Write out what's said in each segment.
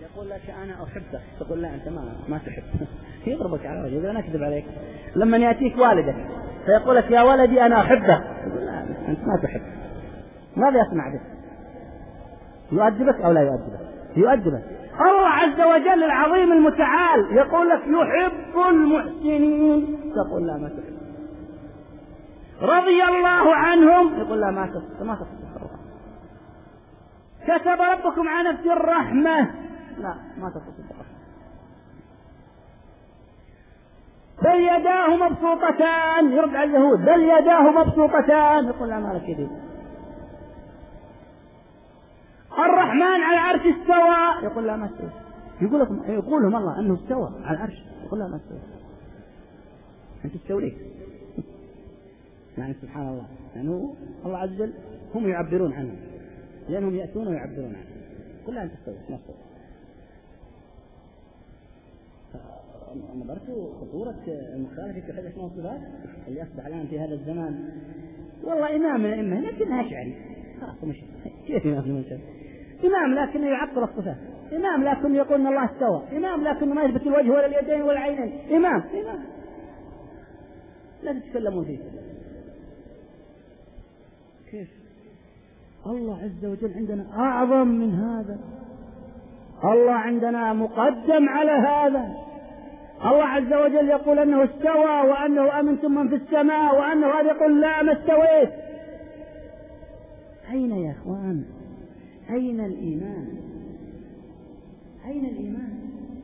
يقول لك أنا أحبك، تقول لا أنت ما تحب، يضربك على وجهك، أنا أكذب عليك. لما يأتيك والدك فيقول لك يا ولدي أنا أحبك، تقول لا أنت ما تحب. ماذا يصنع بك؟ يؤدبك أو لا يؤدبك؟ يؤدبك. الله عز وجل العظيم المتعال يقول لك يحب المحسنين، تقول لا ما تحب. رضي الله عنهم، يقول لا ما تتصرف. كتب ربكم على نفسه الرحمة، لا ما تتصرف. بل يداه مبسوطتان، يرد على اليهود بل يداه مبسوطتان، يقول لا ما لك يدين. الرحمن على العرش استوى، يقول لا ما استوى. يقول لهم الله أنه استوى على العرش، يقول لا ما استوى. أنت تستوي ليه؟ يعني سبحان الله، يعني الله عز وجل هم يعبرون عنه لأنهم يأتون ويعبرون عنه. يقول لا أنت تستوي نفسك. نظرت خطورة المخالفة في حدث الصفات اللي أصبح الآن في هذا الزمان. والله إمام من الأئمة لكنها أشعري، خلاص مش كيف إمام في المنشأ، إمام لكنه يعطل الصفات، إمام لكنه يقول إن الله استوى، إمام لكنه ما يثبت الوجه ولا اليدين ولا العينين، إمام لا تتكلمون فيه. كيف الله عز وجل عندنا أعظم من هذا؟ الله عندنا مقدم على هذا. الله عز وجل يقول أنه استوى وأنه أمنتم من في السماء، وأنه هذا يقول لا ما استويت. أين يا أخوان؟ أين الإيمان؟ أين الإيمان؟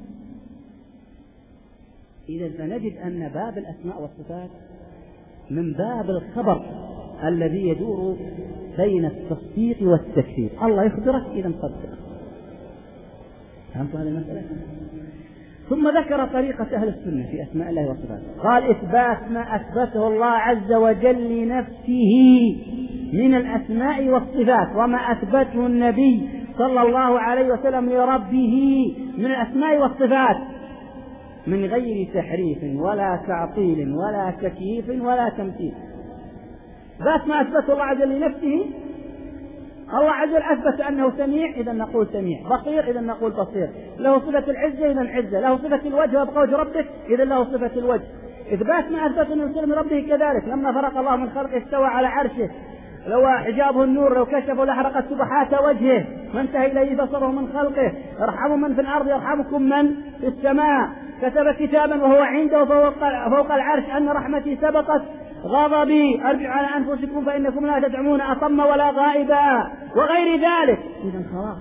إذا فنجد أن باب الأسماء والصفات من باب الخبر الذي يدور بين التصديق والتكذيب. الله يخبرك إذا صدق. فهمت هذه المسألة؟ ثم ذكر طريقة أهل السنة في أسماء الله وصفاته، قال إثبات ما أثبته الله عز وجل لنفسه من الأسماء والصفات، وما أثبته النبي صلى الله عليه وسلم لربه من الأسماء والصفات، من غير تحريف ولا تعطيل ولا تكييف ولا تمثيل. ذات ما أثبته الله عز وجل لنفسه. الله عز وجل أثبت أنه سميع، إذا نقول سميع، بصير، إذا نقول بصير، له صفة العزة، إذا العزة، له صفة الوجه ويبقى وجه ربك، إذا له صفة الوجه. إثبات ما أثبت أنه من ربه كذلك. لما فرق الله من خلقه استوى على عرشه، لو حجابه النور لو كشفه لحرقت سبحات وجهه، ما انتهى إليه بصره من خلقه. ارحموا من في الأرض يرحمكم من في السماء. كتب كتابا وهو عنده فوق العرش أن رحمتي سبقت غضبي، ارجعوا على أنفسكم فإنكم لا تدعمون أصم ولا غائبا، وغير ذلك. إذن خلاص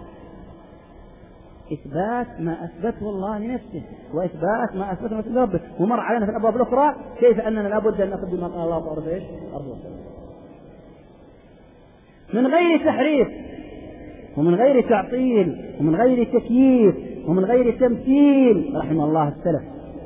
إثبات ما أثبته الله لنفسه، وإثبات ما أثبته لربه. ومر علينا في الأبواب الأخرى كيف أننا لابد أن نقدم ما قال الله تعالى إيش أرضه، من غير تحريف ومن غير تعطيل ومن غير تكييف ومن غير تمثيل، رحم الله السلف.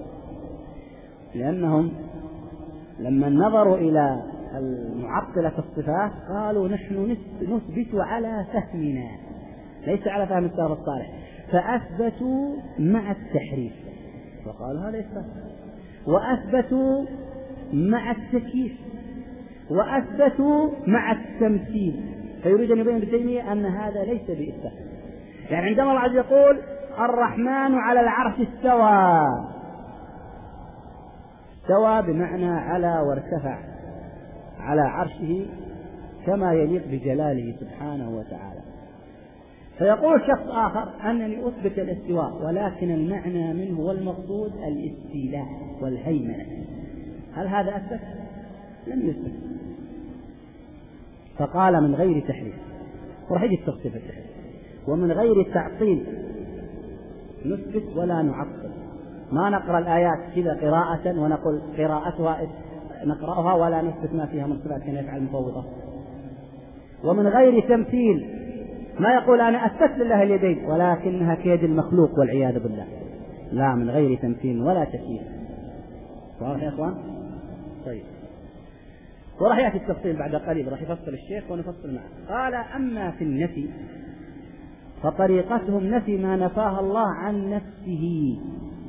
لأنهم لما نظروا إلى المعطلة الصفات قالوا نحن نثبت على فهمنا ليس على فهم السلف الصالح، فأثبتوا مع التحريف وقالوا هذا إثبات، وأثبتوا مع التكييف، وأثبتوا مع التمثيل. فيريد أن يبين ابن تيمية أن هذا ليس بإثبات. يعني عندما الله عز وجل يقول الرحمن على العرش استوى، استوى بمعنى على وارتفع على عرشه كما يليق بجلاله سبحانه وتعالى. فيقول شخص آخر أنني أثبت الاستواء، ولكن المعنى منه والمقصود الاستيلاء والهيمنة. هل هذا أثبت؟ لم يثبت. فقال من غير تحريف، وراح يجي التفصيل في التحريف، ومن غير تعطيل نثبت ولا نعطل. ما نقرأ الآيات كذا قراءة ونقول قراءتها نقرأها ولا نثبت ما فيها من صفات كما يفعل المفوضة. ومن غير تمثيل، ما يقول أنا أثبت لله اليدين ولكنها كيد المخلوق والعياذ بالله، لا، من غير تمثيل ولا تكييف. واضح يا إخوان؟ طيب، وراح يأتي التفصيل بعد قليل، راح يفصل الشيخ ونفصل معه. قال أما في النفي فطريقتهم نفي ما نفاه الله عن نفسه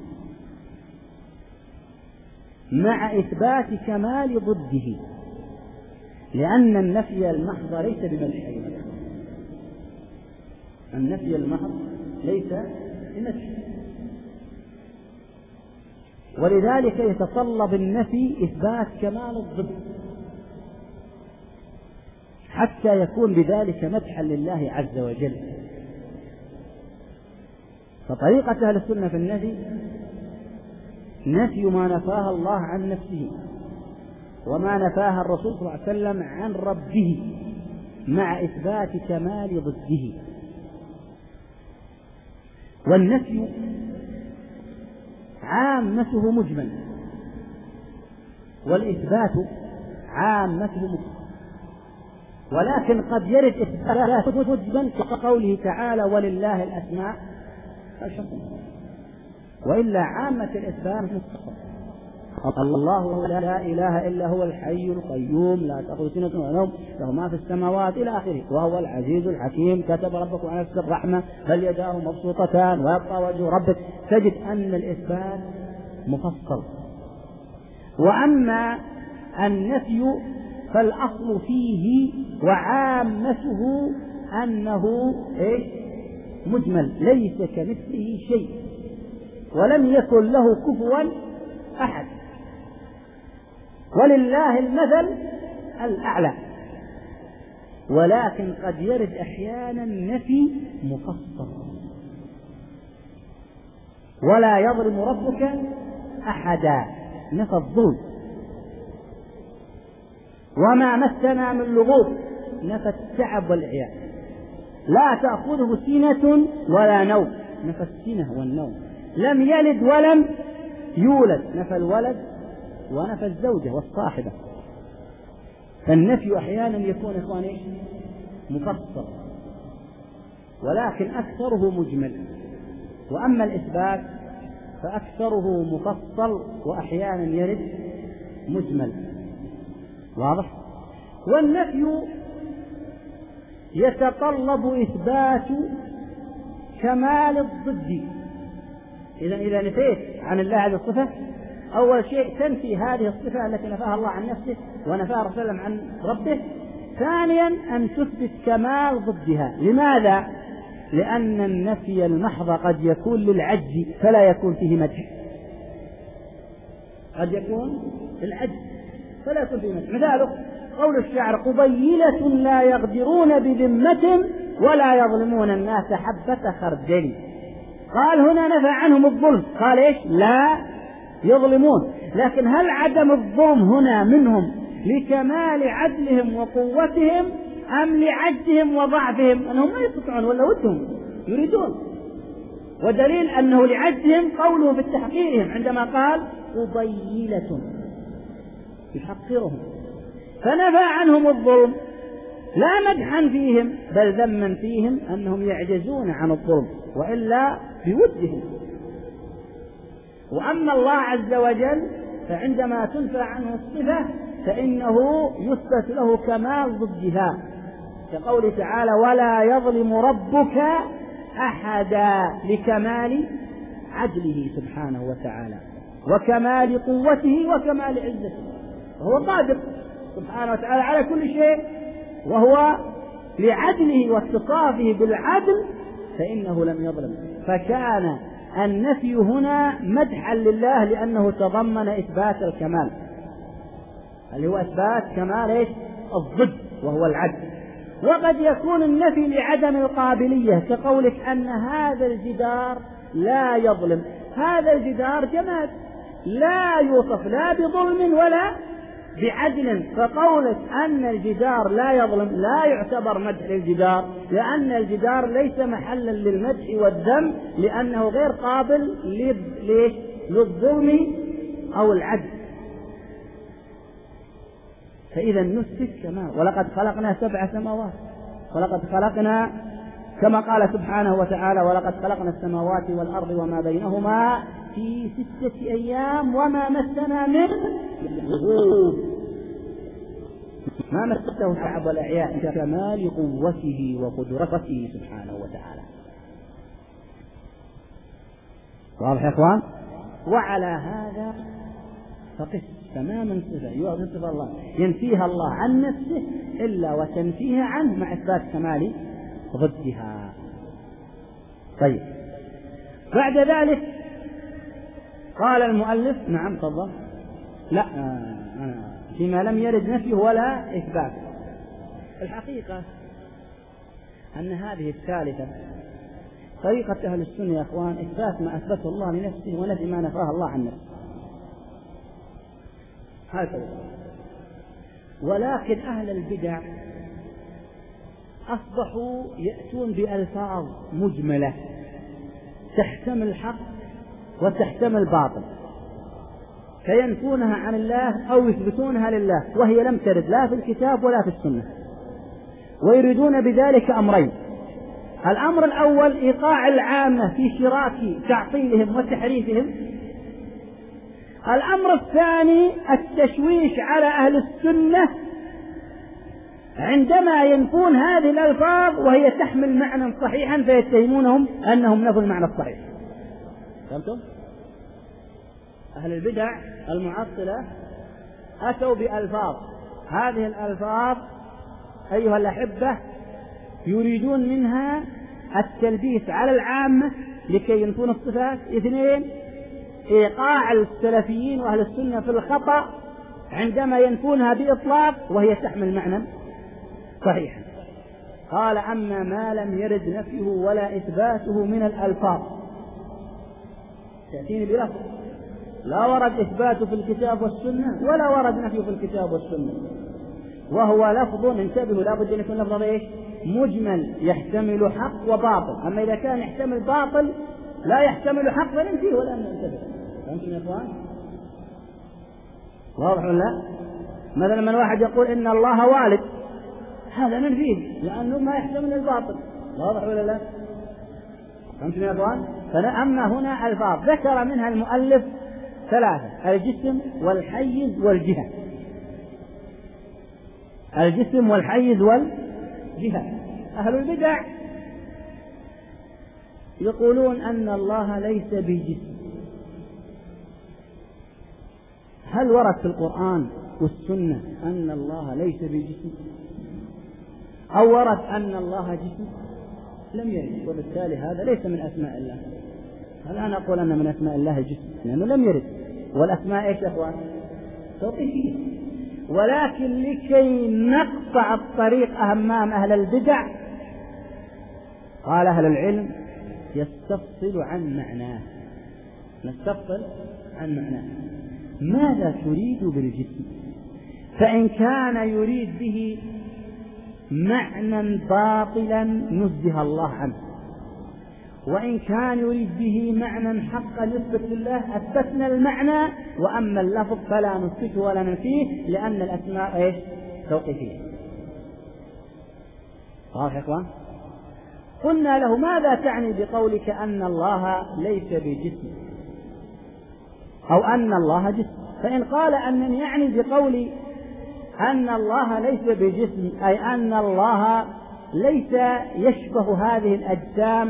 مع إثبات كمال ضده، لأن النفي المحض ليس بمدح. النفي المحض ليس لنفسه. ولذلك يتطلب النفي إثبات كمال الضد حتى يكون بذلك مدحا لله عز وجل. فطريقة أهل السنة في النفي نفي ما نفاه الله عن نفسه وما نفاه الرسول صلى الله عليه وسلم عن ربه مع إثبات كمال ضده. والنفي عامته مجمل والإثبات عامته مجمل، ولكن قد يرد إثبات مجمل كقوله تعالى ولله الأسماء الحسنى، وإلا عامة الإثبات مستقر. الله لا إله إلا هو الحي القيوم لا تأخذه سنة ولا نوم له ما في السماوات إلى آخره وهو العزيز الحكيم كتب ربكم على نفسه الرحمة بل يداه مبسوطتان ويبقى وجه ربك. تجد أن الإثبات مفصل. وأما النفي فالأصل فيه وعامته أنه مجمل ليس كمثله شيء ولم يكن له كفوا أحد ولله المثل الأعلى. ولكن قد يرد أحيانا نفي مفصل ولا يظلم ربك أحدا، نفى الظلم. وما مسنا من لغوب، نفى التعب والعياء. لا تأخذه سنة ولا نوم، نفى السنة والنوم. لم يلد ولم يولد، نفى الولد ونفى الزوجة والصاحبة. فالنفي أحيانا يكون إخواني مفصل ولكن أكثره مجمل، وأما الإثبات فأكثره مفصل وأحيانا يرد مجمل. واضح؟ والنفي يتطلب إثبات كمال الضد. إذا نفيت عن الله هذه الصفة، أول شيء تنفي هذه الصفة التي نفاها الله عن نفسه ونفاها الرسول صلى الله عليه وسلم عن ربه. ثانيا أن تثبت كمال ضدها. لماذا؟ لأن النفي المحض قد يكون للعجز فلا يكون فيه مدح، قد يكون للعجز فلا يكون فيه مدح. مثاله قول الشاعر قبيلة لا يغدرون بذمة ولا يظلمون الناس حبة خردل. قال هنا نفى عنهم الظلم، قال إيش؟ لا يظلمون. لكن هل عدم الظلم هنا منهم لكمال عدلهم وقوتهم أم لعجزهم وضعفهم؟ أنهم ما يستطيعون ولا ودهم يريدون. ودليل أنه لعجزهم قوله في تحقيرهم عندما قال قبيلة يحقرهم، فنفى عنهم الظلم لا مدحا فيهم بل ذما فيهم أنهم يعجزون عن الظلم وإلا بودهم. وأما الله عز وجل فعندما تنفى عنه الصفة فإنه يثبت له كمال ضدها، كقوله تعالى ولا يظلم ربك أحدا، لكمال عدله سبحانه وتعالى وكمال قوته وكمال عزته. وهو قادر سبحانه وتعالى على كل شيء، وهو لعدله واتصافه بالعدل فإنه لم يظلم. فكان النفي هنا مدحا لله لأنه تضمن إثبات الكمال اللي هو إثبات كمال إيش؟ الضد وهو العدل. وقد يكون النفي لعدم القابلية كقولك أن هذا الجدار لا يظلم. هذا الجدار جماد لا يوصف لا بظلم ولا بعدل، فقولك أن الجدار لا يظلم لا يعتبر مدح للجدار، لأن الجدار ليس محلا للمدح والذم لأنه غير قابل للظلم أو العدل. فإذا نثبت كما ولقد خلقنا 7 سماوات ولقد خلقنا كما قال سبحانه وتعالى ولقد خلقنا السماوات والأرض وما بينهما في 6 أيام وما مسنا من لغوب. ما مسته تعب والإعياء كمال قوته وقدرته سبحانه وتعالى. واضح يا إخوان؟ وعلى هذا فقس تماما صفة يعطي صفة الله ينفيها الله عن نفسه إلا وتنفيها عنه مع إثبات كمال ضدها. طيب بعد ذلك قال المؤلف نعم تفضل لا فيما لم يرد نفيه ولا إثبات. الحقيقة أن هذه الثالثة طريقة أهل السنة يا أخوان إثبات ما أثبته الله لنفسه ونفي ما نفاه الله عن نفسه، هكذا. ولكن أهل البدع أصبحوا يأتون بألفاظ مجملة تحتمل الحق وتحتمل باطل، فينفونها عن الله أو يثبتونها لله وهي لم ترد لا في الكتاب ولا في السنة، ويريدون بذلك أمرين: الأمر الأول إيقاع العامة في شراك تعطيلهم وتحريفهم، الأمر الثاني التشويش على أهل السنة عندما ينفون هذه الألفاظ وهي تحمل معنى صحيحا فيتهمونهم أنهم نفوا المعنى الصحيح. فهمتم؟ أهل البدع المعطلة أتوا بألفاظ، هذه الألفاظ أيها الأحبة يريدون منها التلبيس على العامة لكي ينفون الصفات. اثنين، إيقاع السلفيين وأهل السنة في الخطأ عندما ينفونها بإطلاق وهي تحمل معنى صحيحا. قال: أما ما لم يرد نفيه ولا إثباته من الألفاظ، تأتيني بلفظ لا ورد إثباته في الكتاب والسنة ولا ورد نفيه في الكتاب والسنة، وهو لفظ، انتبهوا لا بد أن يكون لفظ إيش؟ مجمل يحتمل حق وباطل. أما إذا كان يحتمل باطل لا يحتمل حق فننفيه ولا ننتبه. فهمتم يا إخوان؟ واضح ولا لا؟ مثلا من واحد يقول إن الله والد، هذا ننفيه لأنه ما يحتمل الباطل. واضح ولا لا؟ فهمتم يا إخوان؟ فأما هنا ألفاظ ذكر منها المؤلف ثلاثة: الجسم والحيز والجهة. الجسم والحيز والجهة. أهل البدع يقولون أن الله ليس بجسم. هل ورد في القرآن والسنة أن الله ليس بجسم؟ أو ورد أن الله جسم؟ لم يرد، وبالتالي هذا ليس من أسماء الله. الآن أقول أن من أسماء الله جسم لأنه لم يرد، والأسماء إيش يا أخوان؟ توقيفية. ولكن لكي نقطع الطريق أمام أهل البدع قال أهل العلم: يستفصل عن معناه. نستفصل عن معناه. ماذا تريد بالجسم؟ فإن كان يريد به معنى باطلا نزه الله عنه، وإن كان يريد به معنى حقا نثبت لله أثبتنا المعنى، وأما اللفظ فلا نثبته ولا ننفيه لأن الأسماء إيش؟ توقيفية. واضح يا إخوان؟ قلنا له: ماذا تعني بقولك أن الله ليس بجسم أو أن الله جسم؟ فإن قال أنني يعني بقولي أن الله ليس بجسم أي أن الله ليس يشبه هذه الأجسام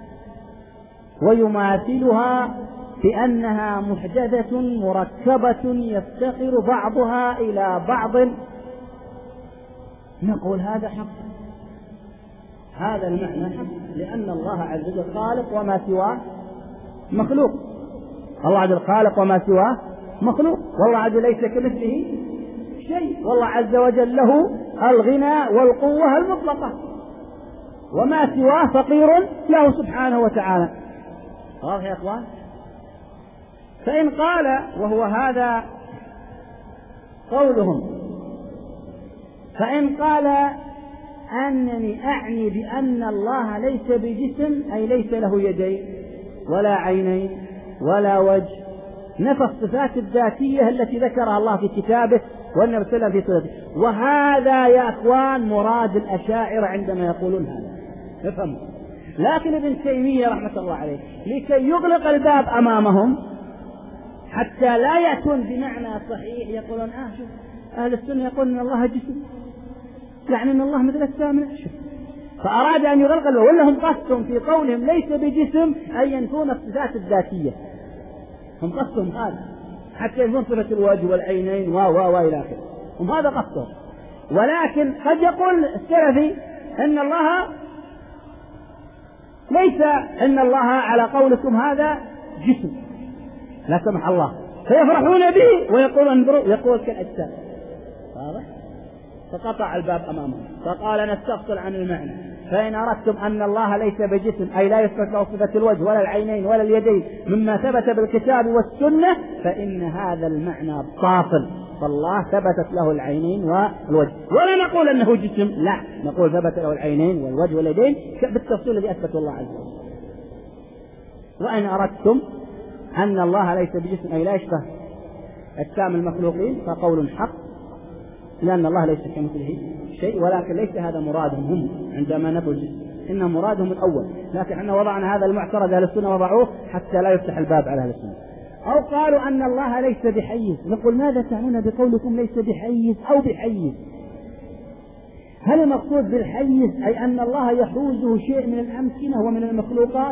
ويماثلها بأنها محدثة مركبة يفتقر بعضها إلى بعض، نقول هذا حق، هذا المعنى حق، لأن الله عز وجل خالق وما سواه مخلوق. الله عز وجل خالق وما سواه مخلوق، والله عز وجل ليس كمثله شيء، والله عز وجل له الغنى والقوة المطلقة، وما سواه فقير له سبحانه وتعالى. واضح يا أخوان؟ فإن قال، وهو هذا قولهم، فإن قال أنني أعني بأن الله ليس بجسم أي ليس له يدين ولا عينين ولا وجه، نفى الصفات الذاتية التي ذكرها الله في كتابه والنبي صلى الله عليه وسلم في سنته. وهذا يا أخوان مراد الأشاعرة عندما يقولون هذا، افهموا. لكن ابن تيمية رحمة الله عليه لكي يغلق الباب أمامهم حتى لا يأتون بمعنى صحيح يقولون: شوف أهل السنة يقولون أن الله جسم، يعني أن الله مثل السامع. فأراد أن يغلق الباب، ولا هم قصدهم في قولهم ليس بجسم أي ينفون الصفات الذاتية، هم قصدهم هذا حتى ينفون صفة الوجه والعينين وإلى آخره، هم هذا قصدهم. ولكن قد يقول السلفي أن الله ليس إن الله على قولكم هذا جسم لا سمح الله، فيفرحون به ويقولون انظروا يقول كالأجسام. واضح؟ فقطع الباب أمامهم فقال نستفصل عن المعنى، فإن أردتم أن الله ليس بجسم أي لا يثبت له صفة الوجه ولا العينين ولا اليدين مما ثبت بالكتاب والسنة فإن هذا المعنى باطل، فالله ثبتت له العينين والوجه، ولا نقول أنه جسم، لا نقول ثبت له العينين والوجه واليدين بالتفصيل الذي أثبته الله عز وجل. وإن أردتم أن الله ليس بجسم أي لا يشبه أجسام المخلوقين فقول حق، لأن الله ليس كمثله شيء، ولكن ليس هذا مرادهم هم عندما نقول جسم، إن مرادهم الأول، لكن احنا وضعنا هذا المعترض أهل السنة وضعوه حتى لا يفتح الباب على أهل السنة. أو قالوا أن الله ليس بحيز، نقول ماذا تعنون بقولكم ليس بحيز أو بحيز؟ هل المقصود بالحيز أي أن الله يحوزه شيء من الأمكنة ومن المخلوقات؟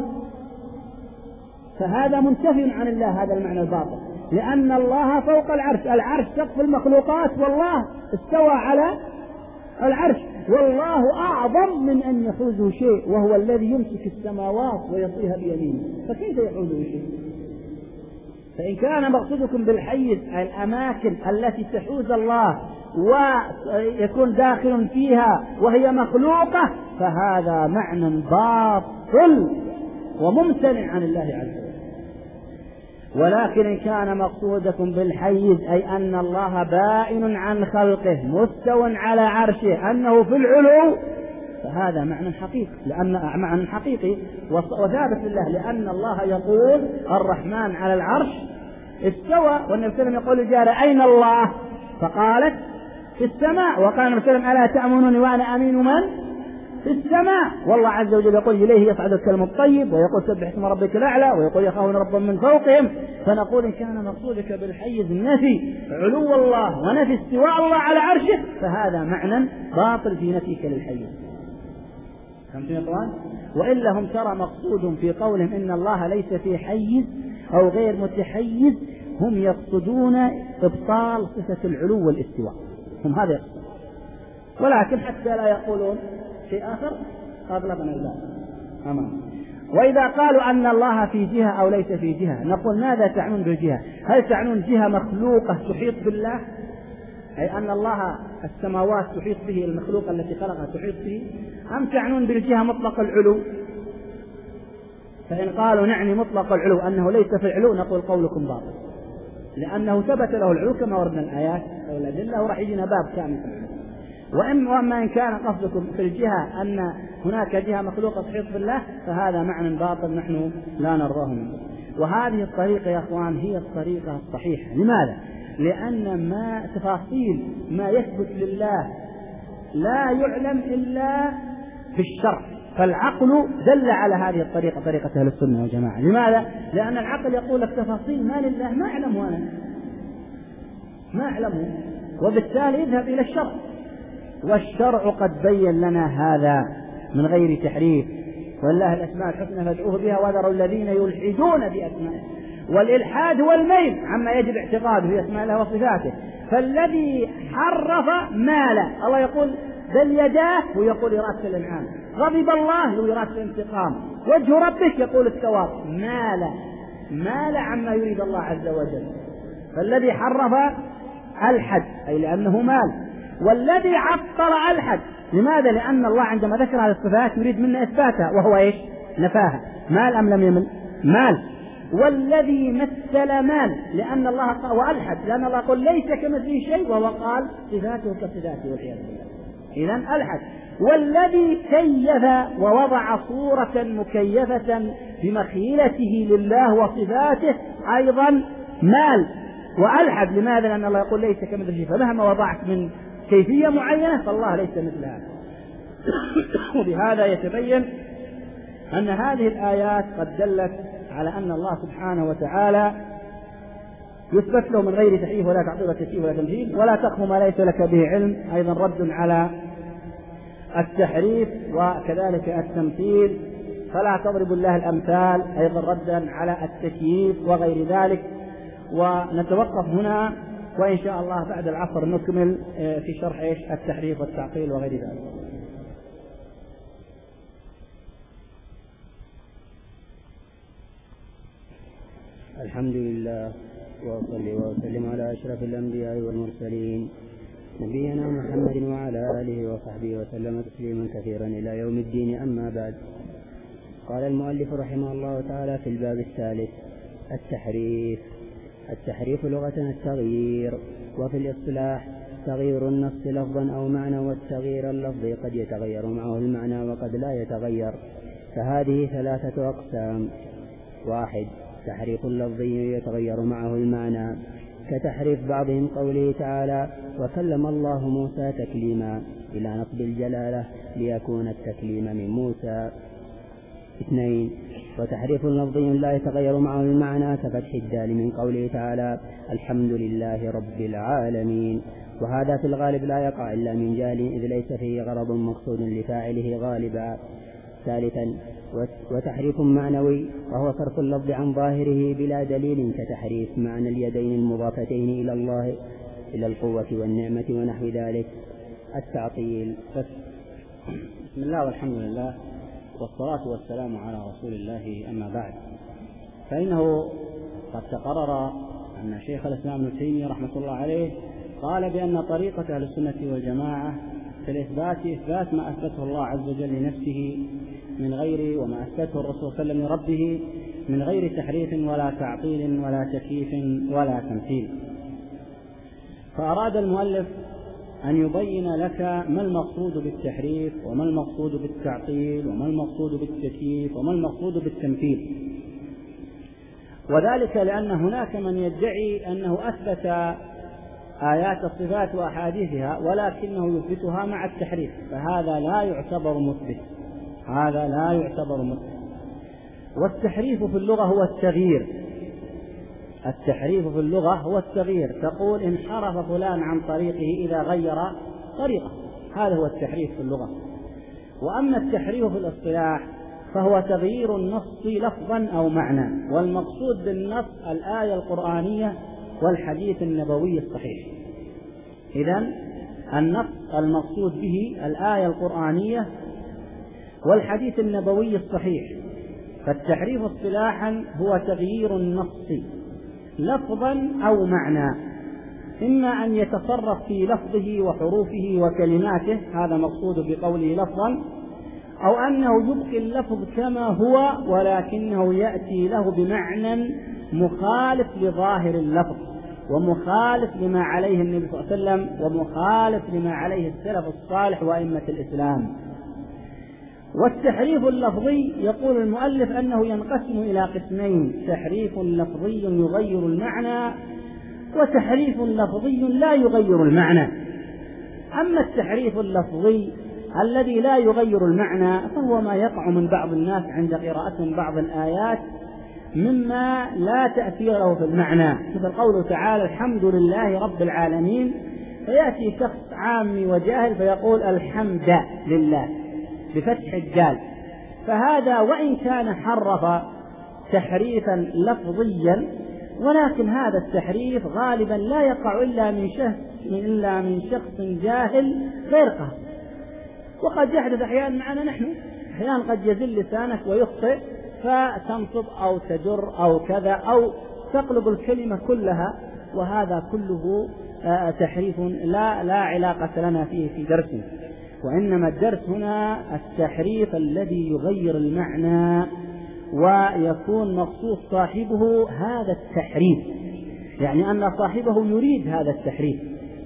فهذا منتفي عن الله هذا المعنى الباطل، لأن الله فوق العرش، العرش سقف المخلوقات والله استوى على العرش، والله أعظم من أن يحوزه شيء، وهو الذي يمسك السماوات ويطيها بيمينه، فكيف يحوزه شيء؟ فإن كان مقصودكم بالحيز الأماكن التي تحوز الله ويكون داخل فيها وهي مخلوقة فهذا معنى باطل وممتنع عن الله عز وجل. ولكن إن كان مقصودكم بالحيز أي أن الله بائن عن خلقه مستو على عرشه أنه في العلو فهذا معنى حقيقي، لأن معنى حقيقي وثابت لله، لأن الله يقول الرحمن على العرش استوى، والنبي صلى الله عليه وسلم يقول للجارة أين الله؟ فقالت في السماء، وقال النبي صلى الله عليه وسلم ألا تأمنوني وأنا أمين من؟ في السماء. والله عز وجل يقول إليه يصعد الكلم الطيب، ويقول سبح اسم ربك الأعلى، ويقول يخافون ربهم من فوقهم. فنقول إن كان مقصودك بالحيز نفي علو الله ونفي استواء الله على عرشه فهذا معنى باطل في نفيك للحيز. فهمتم يا اخوان؟ وإلا هم ترى مقصودهم في قولهم إن الله ليس في حيز أو غير متحيز، هم يقصدون إبطال صفة العلو والاستواء، هم هذا يقصدون، ولكن حتى لا يقولون شيء آخر أغلبنا الباب أمام. وإذا قالوا أن الله في جهة أو ليس في جهة نقول ماذا تعنون بالجهة؟ هل تعنون جهة مخلوقة تحيط بالله أي أن الله السماوات تحيط به، المخلوقة التي خلقها تحيط به، أم تعنون بالجهة مطلق العلو؟ فإن قالوا نعني مطلق العلو أنه ليس في العلو نقول قولكم باطل، لأنه ثبت له العلو كما وردنا الآيات أو الأدلة، وراح يجينا باب كامل. وأما إن كان قصدكم في الجهة أن هناك جهة مخلوقة تحيط بالله فهذا معنى باطل نحن لا نرضاه منه. وهذه الطريقة يا أخوان هي الطريقة الصحيحة. لماذا؟ لأن ما تفاصيل ما يثبت لله لا يعلم إلا بالشرع، فالعقل دل على هذه الطريقة، طريقة أهل السنة والجماعة. لماذا؟ لأن العقل يقول لك تفاصيل ما لله ما أعلمه أنا، ما أعلمه، وبالتالي اذهب إلى الشرع، والشرع قد بين لنا هذا من غير تحريف. والله الأسماء الحسنى فادعوه بها وذروا الذين يلحدون في أسمائه. والإلحاد هو الميل عما يجب اعتقاده في أسماء الله وصفاته. فالذي حرف مال، الله يقول بل يداه ويقول إرادة الإنعام، غضب الله وإرادة الانتقام، وجه ربك يقول الثواب، مال عما يريد الله عز وجل. فالذي حرف ألحد أي لأنه مال، والذي عطل ألحد. لماذا؟ لأن الله عندما ذكر هذه الصفات يريد منا إثباتها، وهو إيش؟ نفاها. مال أم لم يمل؟ مال. والذي مثل مال لأن الله قال وألحد لأن الله قال ليس كمثله شيء، وهو قال صفاته كصفاته والعياذ بالله، إذن ألحد. والذي كيف ووضع صورة مكيفة بمخيلته لله وصفاته أيضا مال وألحد. لماذا؟ لأن الله يقول ليس كمثله شيء، فمهما وضعت من كيفية معينة فالله ليس مثل هذا. وبهذا يتبين أن هذه الآيات قد دلت على أن الله سبحانه وتعالى يثبت له من غير تحريف ولا تعطيل ولا تكييف ولا تمثيل. ولا تقف ما ليس لك به علم أيضا رد على التحريف وكذلك التمثيل. فلا تضرب الله الأمثال أيضا ردا على التكييف وغير ذلك. ونتوقف هنا، وإن شاء الله بعد العصر نكمل في شرح التحريف والتعطيل وغير ذلك. الحمد لله، وأصلي وأسلم على أشرف الأنبياء والمرسلين نبينا محمد وعلى آله وصحبه وسلم تسليما كثيرا إلى يوم الدين. أما بعد، قال المؤلف رحمه الله تعالى في الباب الثالث: التحريف لغة التغيير، وفي الاصطلاح تغيير النص لفظا أو معنى، والتغيير اللفظي قد يتغير معه المعنى وقد لا يتغير، فهذه 3 أقسام: 1. تحريف لفظي يتغير معه المعنى، كتحريف بعضهم قوله تعالى: وكلم الله موسى تكليما، إلى نصب الجلالة ليكون التكليم من موسى. 2. وتحريف لفظي لا يتغير معه المعنى، كفتح الدال من قوله تعالى: الحمد لله رب العالمين، وهذا في الغالب لا يقع إلا من جهل، إذ ليس فيه غرض مقصود لفاعله غالبا. 3. وتحريف معنوي، وهو صرف اللفظ عن ظاهره بلا دليل، كتحريف معنى اليدين المضافتين إلى الله إلى القوة والنعمة ونحو ذلك. التعطيل. بسم الله والحمد لله والصلاة والسلام على رسول الله. أما بعد، فإنه قد تقرر أن شيخ الإسلام ابن تيمية رحمة الله عليه قال بأن طريقة أهل السنة والجماعة في الإثبات إثبات ما أثبته الله عز وجل لنفسه من غير، وما أثبته الرسول صلى الله عليه وسلم لربه من غير تحريف ولا تعطيل ولا تكييف ولا تمثيل. فأراد المؤلف أن يبين لك ما المقصود بالتحريف، وما المقصود بالتعطيل، وما المقصود بالتكييف، وما المقصود بالتمثيل، وذلك لأن هناك من يدعي أنه أثبت آيات الصفات وأحاديثها ولكنه يثبتها مع التحريف، فهذا لا يعتبر مثبت، هذا لا يعتبر مثبت. والتحريف في اللغة هو التغيير، التحريف في اللغة هو التغيير، تقول انحرف فلان عن طريقه إذا غير طريقه، هذا هو التحريف في اللغة. وأما التحريف في الاصطلاح فهو تغيير النص لفظا أو معنى، والمقصود بالنص الآية القرآنية والحديث النبوي الصحيح. إذن النص المقصود به الآية القرآنية والحديث النبوي الصحيح. فالتحريف اصطلاحا هو تغيير النص لفظا أو معنى، إما أن يتصرف في لفظه وحروفه وكلماته، هذا مقصود بقوله لفظا، أو أنه يبقي اللفظ كما هو ولكنه يأتي له بمعنى مخالف لظاهر اللفظ، ومخالف لما عليه النبي صلى الله عليه وسلم، ومخالف لما عليه السلف الصالح وأئمة الإسلام. والتحريف اللفظي يقول المؤلف أنه ينقسم إلى قسمين: تحريف لفظي يغير المعنى، وتحريف لفظي لا يغير المعنى. أما التحريف اللفظي الذي لا يغير المعنى فهو ما يقع من بعض الناس عند قراءتهم بعض الآيات مما لا تأثير له في المعنى، مثل قوله تعالى: الحمد لله رب العالمين، فيأتي شخص عامي وجاهل فيقول الحمد لله بفتح الدال، فهذا وإن كان حرف تحريفا لفظيا، ولكن هذا التحريف غالبا لا يقع إلا من شخص جاهل غير قاصد. وقد يحدث أحيانا معنا نحن، أحيانا قد يزل لسانك ويخطئ فتنصب أو تجر أو كذا أو تقلب الكلمة كلها، وهذا كله تحريف لا علاقة لنا فيه في درسنا، وإنما الدرس هنا التحريف الذي يغير المعنى ويكون مقصود صاحبه هذا التحريف، يعني أن صاحبه يريد هذا التحريف.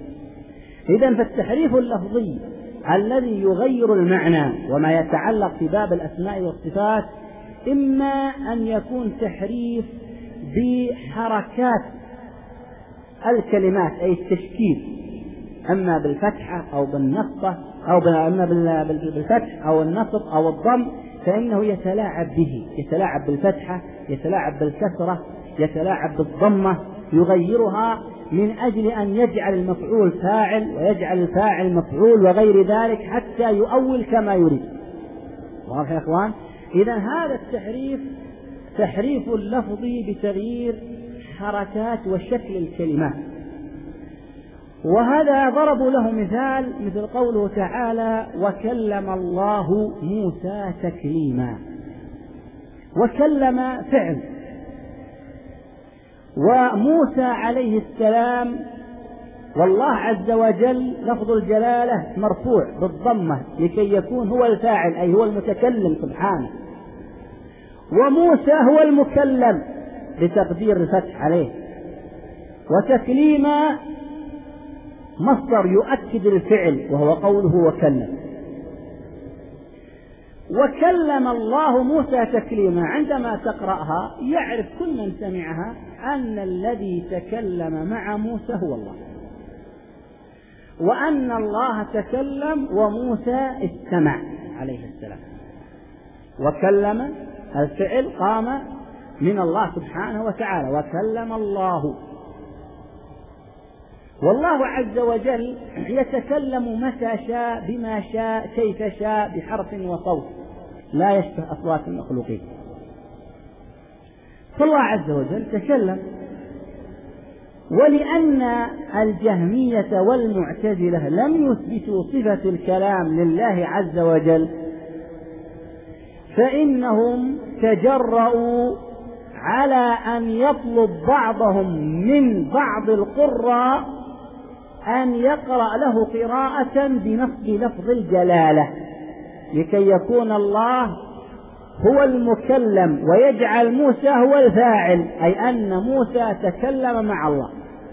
إذن فالتحريف اللفظي الذي يغير المعنى وما يتعلق في باب الأسماء والصفات إما أن يكون تحريف بحركات الكلمات أي التشكيل، أما بالفتحة أو بالنصبة أو أما بالفتح أو النصب أو الضم، فإنه يتلاعب به، يتلاعب بالفتحة، يتلاعب بالكسرة، يتلاعب بالضمة، يغيرها من أجل أن يجعل المفعول فاعل ويجعل الفاعل مفعول وغير ذلك حتى يؤول كما يريد. واضح يا إخوان؟ إذا هذا التحريف تحريف اللفظي بتغيير حركات وشكل الكلمات. وهذا ضربوا له مثل قوله تعالى: وكلم الله موسى تكليما. وكلم فعل، وموسى عليه السلام والله عز وجل لفظ الجلالة مرفوع بالضمة لكي يكون هو الفاعل أي هو المتكلم سبحانه، وموسى هو المكلم بتقدير الفتح عليه، وتكليم مصدر يؤكد الفعل وهو قوله وكلم. وكلم الله موسى تكليما، عندما تقرأها يعرف كل من سمعها أن الذي تكلم مع موسى هو الله، وأن الله تكلم وموسى استمع عليه السلام. وكلم الفعل قام من الله سبحانه وتعالى، وكلم الله. والله عز وجل يتكلم متى شاء بما شاء كيف شاء بحرف وصوت لا يشبه أصوات المخلوقين. فالله عز وجل تكلم. ولأن الجهمية والمعتزلة لم يثبتوا صفة الكلام لله عز وجل، فإنهم تجرؤوا على أن يطلب بعضهم من بعض القراء أن يقرأ له قراءة بنصب لفظ الجلالة لكي يكون الله هو المكلم ويجعل موسى هو الفاعل، أي أن موسى تكلم مع الله.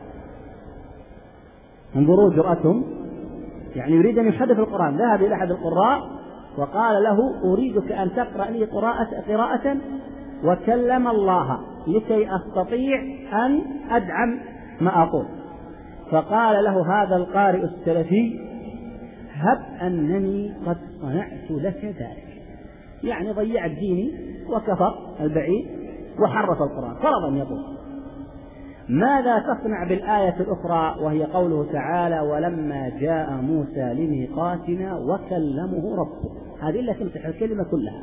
انظروا جرأتهم، يعني يريد أن يحدث القرآن. ذهب إلى أحد القراء وقال له أريدك أن تقرأ لي قراءة وكلم الله لكي أستطيع أن أدعم ما أقول. فقال له هذا القارئ السلفي هب أنني قد صنعت لك ذلك، يعني ضيعت ديني وكفر البعيد وحرف القرآن. فرض أن يقول ماذا تصنع بالآية الأخرى وهي قوله تعالى ولما جاء موسى لميقاتنا وكلمه ربه، هذه إلا تمسح الكلمة كلها.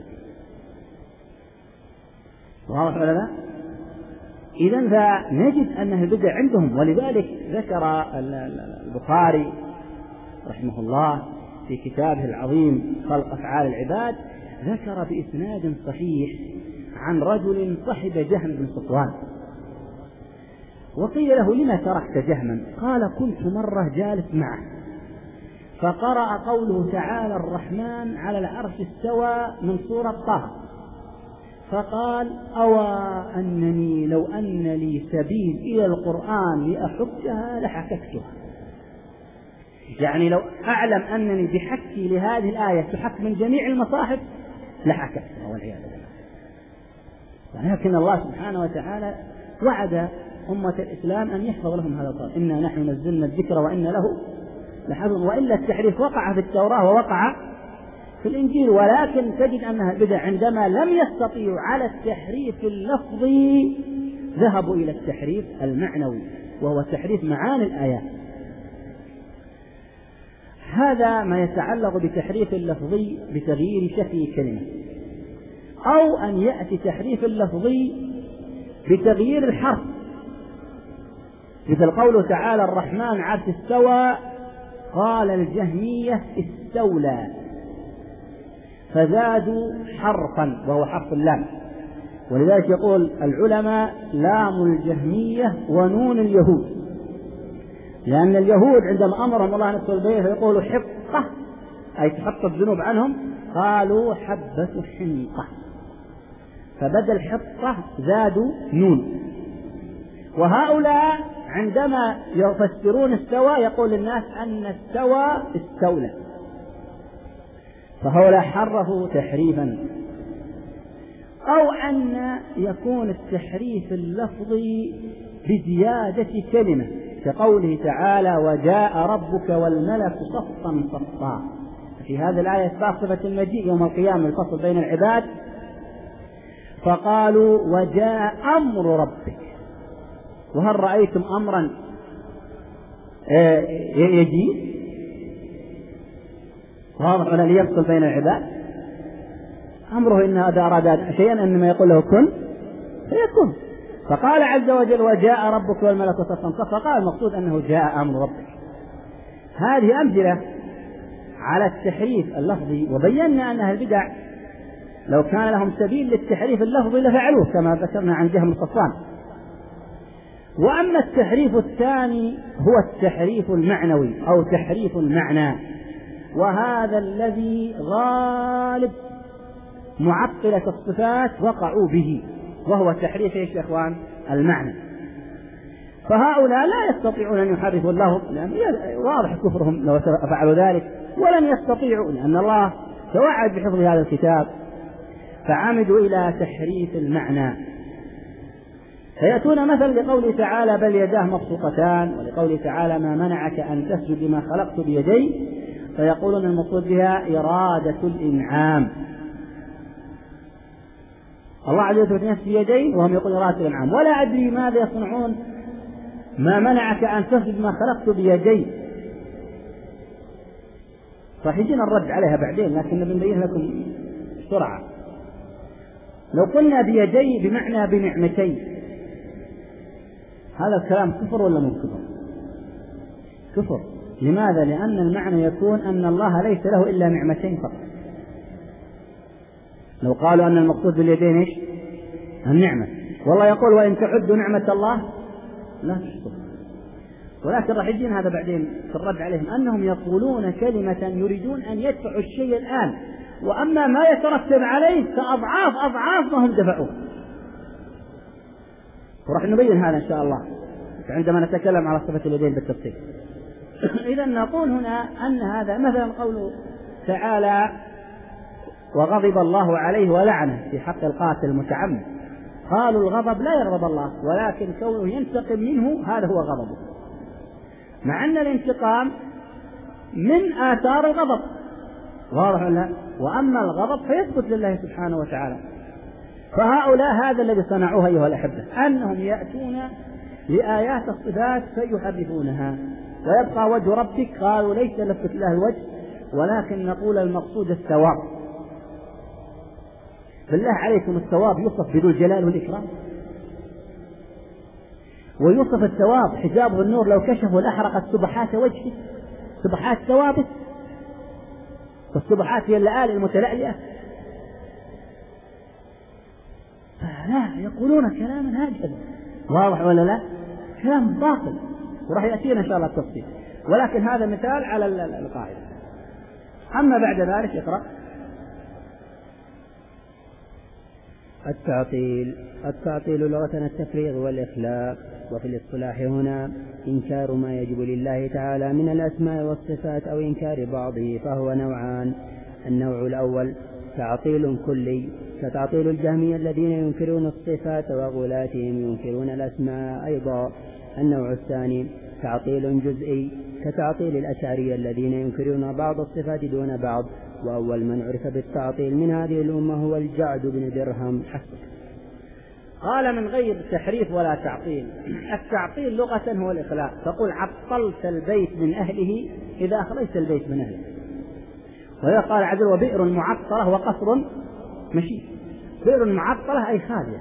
واضح ولا لا؟ إذن فنجد أنها البدع عندهم. ولذلك ذكر البخاري رحمه الله في كتابه العظيم خلق أفعال العباد، ذكر بإسناد صحيح عن رجل صحب جهم بن صفوان، وقيل له لما تركت جهما؟ قال كنت مرة جالس معه فقرأ قوله تعالى الرحمن على العرش استوى من سورة طه، فقال أوى أنني لو أن لي سبيل إلى القرآن لأحكها لحككتها، يعني لو أعلم أنني بحكي لهذه الآية تحك من جميع المصاحف لحككتها والعياذ بالله. ولكن الله سبحانه وتعالى وعد أمة الإسلام أن يحفظ لهم هذا القرآن، إنا نحن نزلنا الذكر وإنا له لحفظ. وإلا التحريف وقع في التوراة ووقع في الإنجيل، ولكن تجد أنها البدع عندما لم يستطيعوا على التحريف اللفظي ذهبوا إلى التحريف المعنوي وهو تحريف معاني الآيات. هذا ما يتعلق بتحريف اللفظي بتغيير شكل كلمة، أو أن يأتي تحريف اللفظي بتغيير الحرف، مثل قوله تعالى الرحمن عرش استوى قال الجهمية استولى، فزادوا حرفا وهو حرف اللام. ولذلك يقول العلماء لام الجهمية ونون اليهود، لأن اليهود عندما أمرهم الله أن يدخلوا البيت فيقولوا حقة أي تحط الذنوب عنهم، قالوا حبة حنطة، فبدل حقة زادوا نون. وهؤلاء عندما يفسرون استوى يقول الناس أن استوى استولى، فهؤلاء حرفوا تحريفا. أو أن يكون التحريف اللفظي بزيادة كلمة كقوله تعالى وجاء ربك والملك صفا صفا، في هذه الآية إثبات صفة المجيء يوم القيامة الفصل بين العباد، فقالوا وجاء أمر ربك، وهل رأيتم أمرا يجيء؟ واضح ولا ليفصل بين العباد؟ أمره إن إذا أراد شيئا إنما يقول له كن فيكون. فقال عز وجل وجاء ربك والملك صفا صفا، قال المقصود أنه جاء أمر ربك. هذه أمثلة على التحريف اللفظي، وبينا أن أهل البدع لو كان لهم سبيل للتحريف اللفظي لفعلوه كما ذكرنا عن جهم صفوان. وأما التحريف الثاني هو التحريف المعنوي أو تحريف المعنى، وهذا الذي غالب معطلة الصفات وقعوا به، وهو تحريف يا إخوان المعنى. فهؤلاء لا يستطيعون أن يحرفوا الله، لأن واضح كفرهم لو فعلوا ذلك، ولن يستطيعوا، لأن الله توعد بحفظ هذا الكتاب، فعمدوا إلى تحريف المعنى. فيأتون مثلا لقوله تعالى بل يداه مبسوطتان، ولقوله تعالى ما منعك أن تسجد لما خلقت بيدي، فيقولون المقصود بها إرادة الإنعام. الله عز وجل يثبت بيدين وهم يقولون إرادة الإنعام، ولا أدري ماذا يصنعون ما منعك أن تسجد لما خلقت بيدي. راح يجينا الرد عليها بعدين، لكن بنبين لكم بسرعة. لو قلنا بيدي بمعنى بنعمتين، هذا الكلام كفر ولا مو كفر؟ كفر. لماذا؟ لأن المعنى يكون أن الله ليس له إلا نعمتين فقط. لو قالوا أن المقصود باليدين إيش؟ النعمة، والله يقول وإن تعدوا نعمة الله لا تحصوها. ولكن راح يجينا هذا بعدين في الرد عليهم، أنهم يقولون كلمة يريدون أن يدفعوا الشيء الآن، وأما ما يترتب عليه كأضعاف أضعاف ما هم دفعوه. وراح نبين هذا إن شاء الله عندما نتكلم على صفة اليدين بالتفصيل. إذا نقول هنا أن هذا مثلا قوله تعالى وغضب الله عليه ولعنه في حق القاتل المتعمد، قالوا الغضب لا يغضب الله، ولكن كونه ينتقم منه هذا هو غضبه، مع أن الانتقام من آثار الغضب، واضح ولا؟ وأما الغضب فيثبت لله سبحانه وتعالى. فهؤلاء هذا الذي صنعوه أيها الأحبة، أنهم يأتون لآيات الصفات فيحرفونها. ويبقى وجه ربك، قالوا ليس لفت له الوجه، ولكن نقول المقصود الثواب. بالله عليكم الثواب يوصف بذو الجلال والإكرام، ويوصف الثواب حجابه النور لو كشفه لأحرقت سبحات وجهه، سبحات ثوابه، والسبحات هي اللآلئ المتلألئة. لا، يقولون كلاما هاجلا، واضح ولا لا؟ كلام باطل، وراح يأتينا إن شاء الله التفصيل، ولكن هذا مثال على القاعدة. أما بعد ذلك اقرأ. التعطيل لغة التفريغ والإخلاق، وفي الاصطلاح هنا إنكار ما يجب لله تعالى من الأسماء والصفات أو إنكار بعضه، فهو نوعان. النوع الأول تعطيل كلي كتعطيل الجهمية الذين ينكرون الصفات وغلاتهم ينكرون الأسماء أيضا. النوع الثاني تعطيل جزئي كتعطيل الأشعرية الذين ينكرون بعض الصفات دون بعض. وأول من عرف بالتعطيل من هذه الأمة هو الجعد بن درهم. حسب. قال من غير تحريف ولا تعطيل. التعطيل لغة هو الإخلاء، تقول عطلت البيت من أهله إذا أخرجت البيت من أهله. وهذا قال عدل وبئر معطلة وقصر مشي. بئر معطلة أي خالية.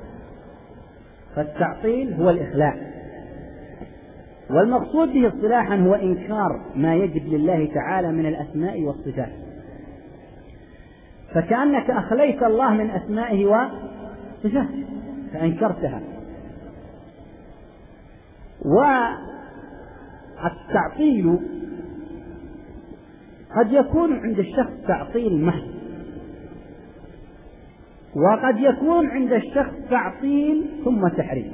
فالتعطيل هو الإخلاء، والمقصود به اصطلاحا هو إنكار ما يجب لله تعالى من الأسماء والصفات، فكأنك أخليت الله من أسمائه وصفاته فأنكرتها. والتعطيل قد يكون عند الشخص تعطيل محض، وقد يكون عند الشخص تعطيل ثم تحريف،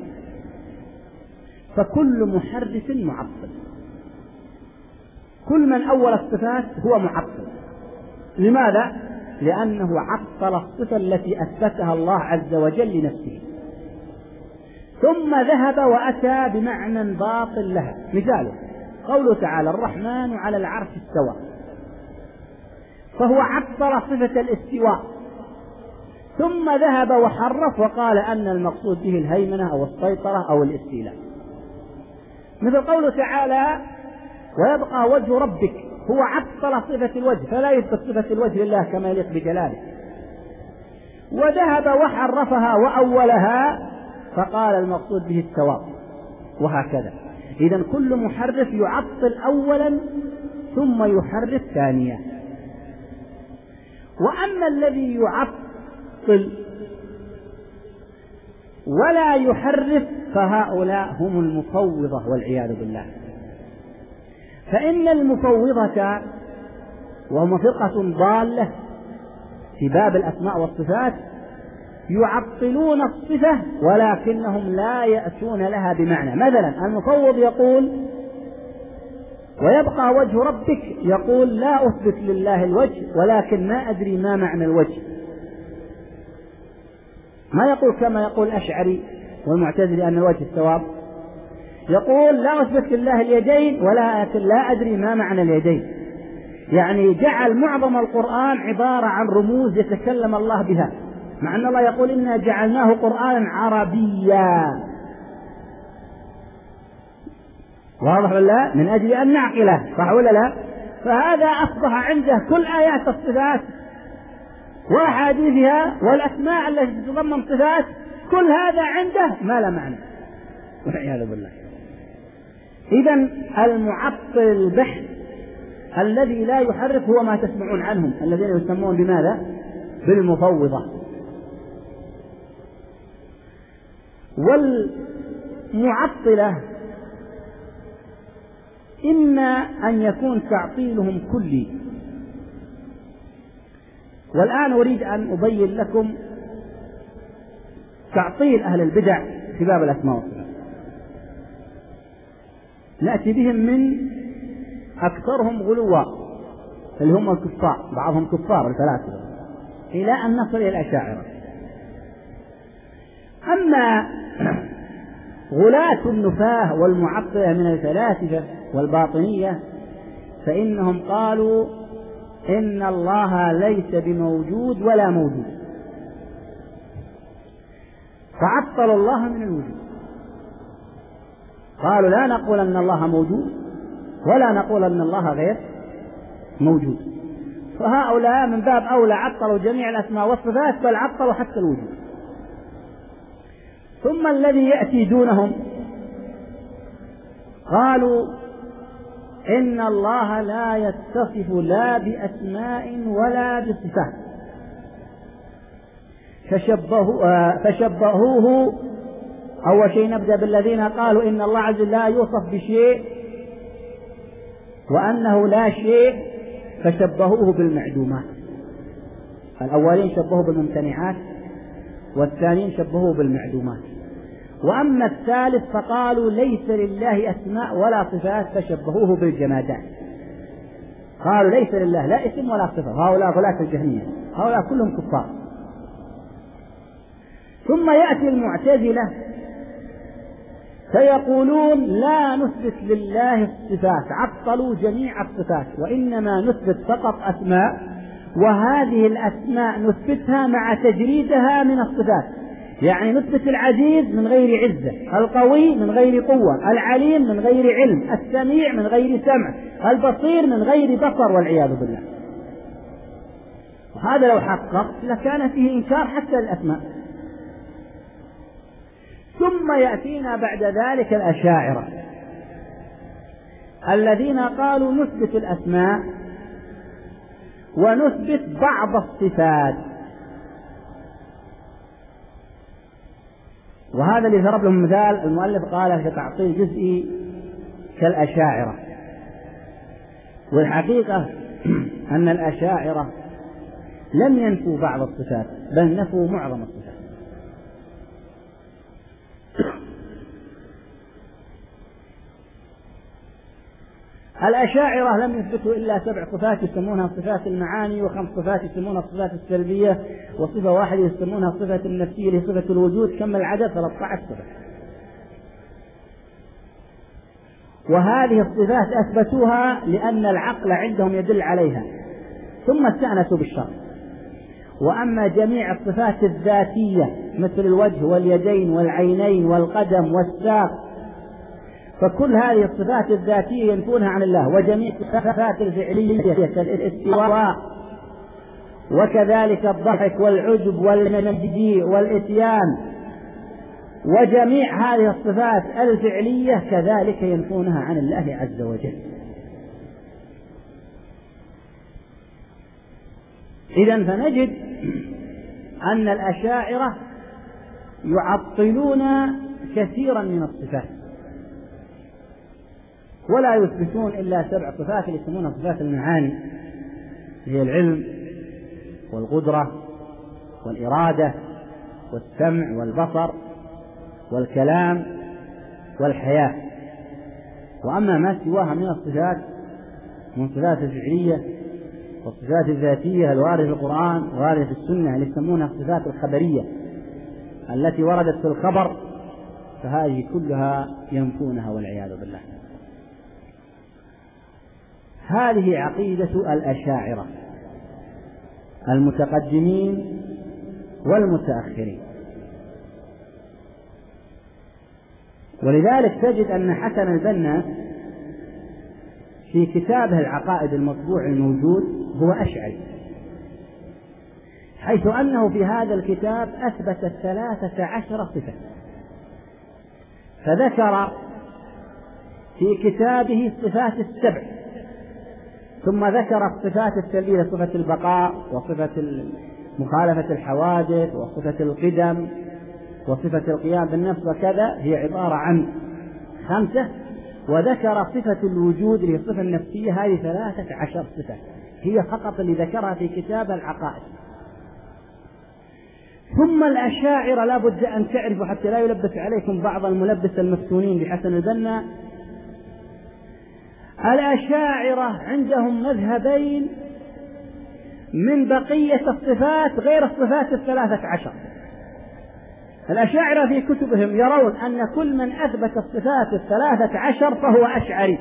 فكل محرف معطل. كل من أول الصفات هو معطل. لماذا؟ لأنه عطل الصفة التي أثبتها الله عز وجل لنفسه، ثم ذهب وأتى بمعنى باطل لها. مثاله قوله تعالى الرحمن على العرش استوى، فهو عطل صفة الاستواء، ثم ذهب وحرف وقال أن المقصود به الهيمنة أو السيطرة أو الاستيلاء. مثل قوله تعالى ويبقى وجه ربك، هو عطل صفة الوجه فلا يثبت صفة الوجه لله كما يليق بجلاله، وذهب وحرفها وأولها فقال المقصود به الثواب، وهكذا. إذن كل محرف يعطل أولا ثم يحرف ثانيا. وأما الذي يعطل ولا يحرف فهؤلاء هم المفوضة والعياذ بالله. فإن المفوضة وهم فرقة ضالة في باب الأسماء والصفات يعطلون الصفة ولكنهم لا يأتون لها بمعنى. مثلا المفوض يقول ويبقى وجه ربك، يقول لا أثبت لله الوجه ولكن ما أدري ما معنى الوجه. ما يقول كما يقول الأشعري والمعتزلي أن الوجه الثواب، يقول لا أثبت لله اليدين ولكن لا أدري ما معنى اليدين. يعني جعل معظم القرآن عبارة عن رموز يتكلم الله بها، مع أن الله يقول إنا جعلناه قرآنا عربيا، واضح ولا لا؟ من أجل أن نعقله، صح ولا لا؟ فهذا أصبح عنده كل آيات الصفات وأحاديثها والأسماء التي تتضمن صفات، كل هذا عنده ما لا معنى والعياذ بالله. إذن المعطل البحث الذي لا يحرف هو ما تسمعون عنهم الذين يسمون بماذا؟ بالمفوضة. والمعطلة إما أن يكون تعطيلهم كلي، والآن أريد أن أبين لكم تعطيل أهل البدع في باب الأسماء والصفات. نأتي بهم من أكثرهم غلوا اللي هم الكفار، بعضهم كفار الفلاسفة، إلى أن نصل إلى الأشاعرة. أما غلاة النفاه والمعطلة من الفلاسفة والباطنية فإنهم قالوا إن الله ليس بموجود ولا موجود، فعطلوا الله من الوجود. قالوا لا نقول أن الله موجود ولا نقول أن الله غير موجود. فهؤلاء من باب أولى عطلوا جميع الأسماء والصفات، بل عطلوا حتى الوجود. ثم الذي يأتي دونهم قالوا إن الله لا يتصف لا بأسماء ولا بصفات، فشبهوه. أول شيء نبدأ بالذين قالوا إن الله عز وجل لا يوصف بشيء وأنه لا شيء، فشبهوه بالمعدومات. الأولين شبهوه بالممتنعات والثانيين شبهوه بالمعدومات. وأما الثالث فقالوا ليس لله أسماء ولا صفات، فشبهوه بالجمادات. قالوا ليس لله لا اسم ولا صفة. هؤلاء غلاة الجهمية، هؤلاء كلهم كفار. ثم يأتي المعتزلة فيقولون لا نثبت لله الصفات، عطلوا جميع الصفات، وإنما نثبت فقط أسماء، وهذه الأسماء نثبتها مع تجريدها من الصفات. يعني نثبت العزيز من غير عزة، القوي من غير قوة، العليم من غير علم، السميع من غير سمع، البصير من غير بصر، والعياذ بالله. وهذا لو حقق لكان فيه إنكار حتى الأسماء. ثم يأتينا بعد ذلك الأشاعرة الذين قالوا نثبت الأسماء ونثبت بعض الصفات. وهذا اللي ضرب لهم مثال المؤلف قال في تعطيل جزئي كالأشاعرة. والحقيقة أن الأشاعرة لم ينفوا بعض الصفات بل نفوا معظم الصفات. الأشاعرة لم يثبتوا إلا 7 صفات يسمونها صفات المعاني، و5 صفات يسمونها الصفات السلبية، وصفة واحدة يسمونها الصفة النفسية اللي هي صفة الوجود. كم العدد؟ 13 صفة. وهذه الصفات أثبتوها لأن العقل عندهم يدل عليها، ثم استأنسوا بالشرع. وأما جميع الصفات الذاتية مثل الوجه واليدين والعينين والقدم والساق، فكل هذه الصفات الذاتية ينفونها عن الله. وجميع الصفات الفعلية كالاستواء وكذلك الضحك والعجب والمجيء والإتيان، وجميع هذه الصفات الفعلية كذلك ينفونها عن الله عز وجل. إذن فنجد أن الأشاعرة يعطلون كثيرا من الصفات، ولا يثبتون إلا 7 صفات اللي يسمونها صفات المعاني، هي العلم والقدرة والإرادة والسمع والبصر والكلام والحياة. وأما ما سواها من الصفات من صفات الفعلية والصفات الذاتية الواردة في القرآن وواردة في السنة اللي يسمونها الصفات الخبرية التي وردت في الخبر، فهذه كلها ينفونها والعياذ بالله. هذه عقيدة الأشاعرة المتقدمين والمتأخرين. ولذلك تجد أن حسن البنا في كتابه العقائد المطبوع الموجود هو أشعري، حيث أنه في هذا الكتاب أثبت 13 صفة، فذكر في كتابه الصفات 7، ثم ذكر الصفات السلبية، صفة البقاء وصفة مخالفة الحوادث وصفة القدم وصفة القيام بالنفس وكذا، هي عبارة عن 5، وذكر صفة الوجود اللي هي الصفة النفسية، هذه 13 صفة هي فقط اللي ذكرها في كتاب العقائد. ثم الأشاعرة لا بد أن تعرفوا حتى لا يلبس عليكم بعض الملبس المفتونين بحسن البنا، الأشاعرة عندهم مذهبين من بقية الصفات غير الصفات 13. الأشاعرة في كتبهم يرون أن كل من أثبت الصفات 13 فهو أشعري،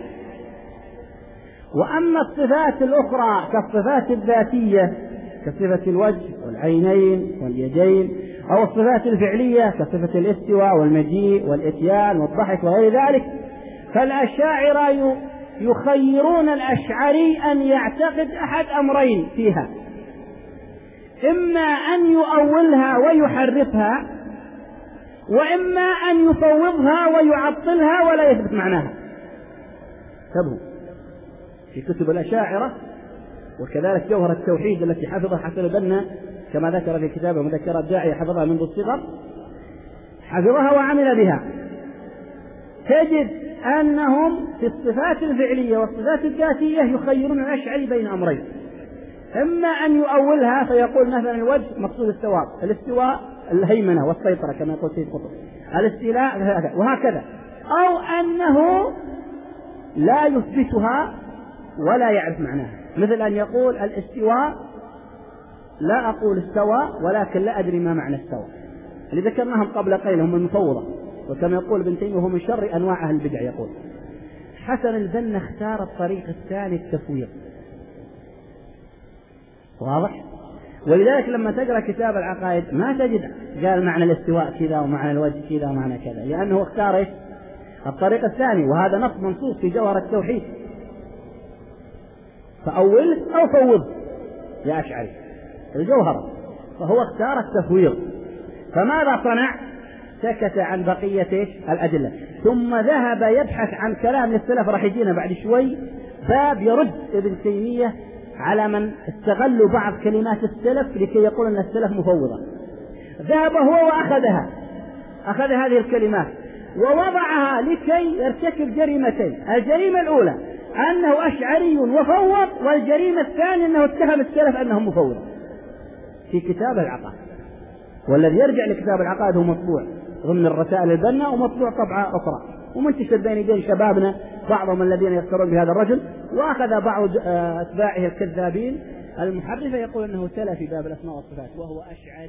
وأما الصفات الأخرى كالصفات الذاتية كصفة الوجه والعينين واليدين، أو الصفات الفعلية كصفة الاستواء والمجيء والإتيان والضحك وغير ذلك، فالأشاعرة يخيرون الأشعري أن يعتقد أحد أمرين فيها: إما أن يؤولها ويحرفها، وإما أن يفوضها ويعطلها ولا يثبت معناها. تبهو في كتب الأشاعرة، وكذلك جوهر التوحيد التي حفظها حسن البنا كما ذكر في كتابه مذكرات داعية، حفظها منذ الصغر، حفظها وعمل بها. تجد أنهم في الصفات الفعلية والصفات الذاتية يخيرون الأشعري بين أمرين: إما أن يؤولها فيقول مثلا الوجه مقصود الثواب، الاستواء الهيمنة والسيطرة كما يقول سيد قطب، الاستيلاء وهكذا، أو أنه لا يثبتها ولا يعرف معناها، مثل أن يقول الاستواء لا أقول استوى ولكن لا أدري ما معنى استوى، اللي ذكرناهم قبل قليل هم المفوضة، وكما يقول ابن تيمية وهو من شر أنواع أهل البدع. يقول حسن البنا اختار الطريق الثاني التفويض، واضح؟ ولذلك لما تقرأ كتاب العقائد ما تجد قال معنى الاستواء كذا ومعنى الوجه كذا ومعنى كذا، لأنه اختار الطريق الثاني، وهذا نص منصوص في جوهر التوحيد: فأول أو فوض يا أشعري الجوهر. فهو اختار التفويض، فماذا صنع؟ سكت عن بقية الأدلة، ثم ذهب يبحث عن كلام للسلف. راح يجينا بعد شوي باب يرد ابن تيمية على من استغلوا بعض كلمات السلف لكي يقول أن السلف مفوضة. ذهب هو وأخذها، أخذ هذه الكلمات ووضعها لكي يرتكب جريمتين: الجريمة الأولى أنه أشعري وفوض، والجريمة الثانية أنه اتهم السلف أنهم مفوضة في كتاب العقائد. والذي يرجع لكتاب العقائد هو مطبوع ضمن الرسائل البنا، ومطبوع طبعة أخرى ومنتشر بين يدي شبابنا بعضهم الذين يذكرون بهذا الرجل، وأخذ بعض أتباعه الكذابين المحرفة يقول أنه تلا في باب الأسماء والصفات وهو أشعري.